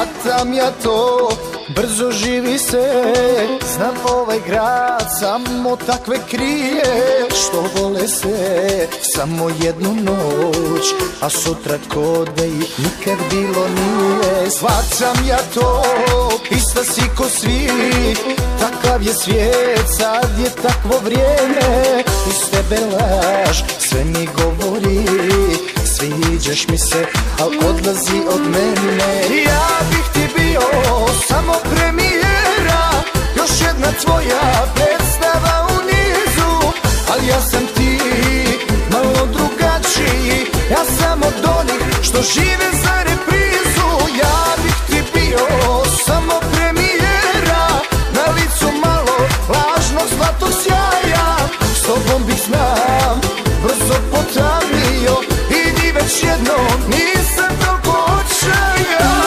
shvatam ja to, brzo živi se. Znam ovaj grad samo takve krije, što vole se samo jednu noć, a sutra ko da ih nikad bilo nije. Shvatam ja to, ista si ko svi, takav je svijet, sad je takvo vrijeme. Iz tebe laž sve mi govori, sviđaš mi se, al odlazi od mene. Ja bih ti bio samo premijera, još jedna tvoja predstava u nizu, al ja sam ti malo drugačiji, ja sam od onih što žive za reprizu. Ja bih ti bio samo premijera, na licu malo lažnog zlatog sjaja. S tobom bih znam brzo potamnio, idi već jednom, nisam toliko očajan.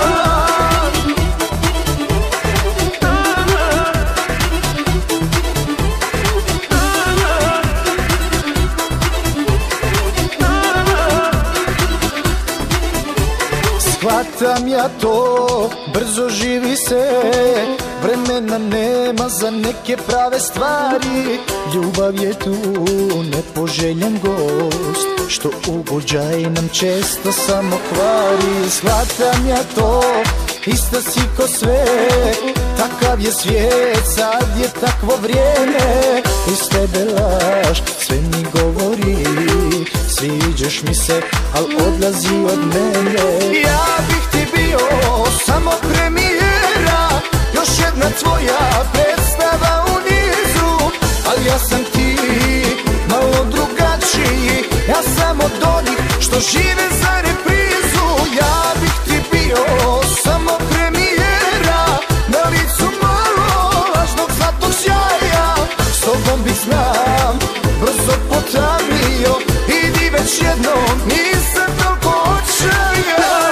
Shvatam ja to, brzo živi se, vremena nema za neke prave stvari. Ljubav je tu nepoželjan gost, što ugođaj nam često samo kvari. Shvatam ja to, ista si ko sve, takav je svijet, sad je takvo vrijeme. Iz tebe laž sve mi govori, sviđaš mi se, al odlazi od mene. Ja bih ti bio samo premijera, još jedna tvoja predstava u nizu, al ja sam ti malo drugačiji, ja sam od onih što žive za reprizu. Ja bih ti bio samo premijera, na licu malo lažnog zlatog sjaja. S tobom bih znam brzo potamnio, idi već jednom, nisam toliko očajan.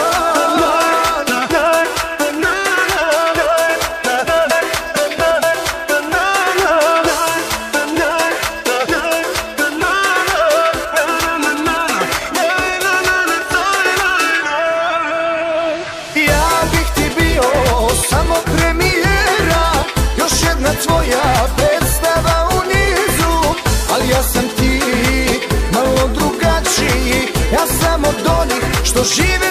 Tvoja predstava u nizu, al ja sam ti malo drugačiji, ja sam od onih što žive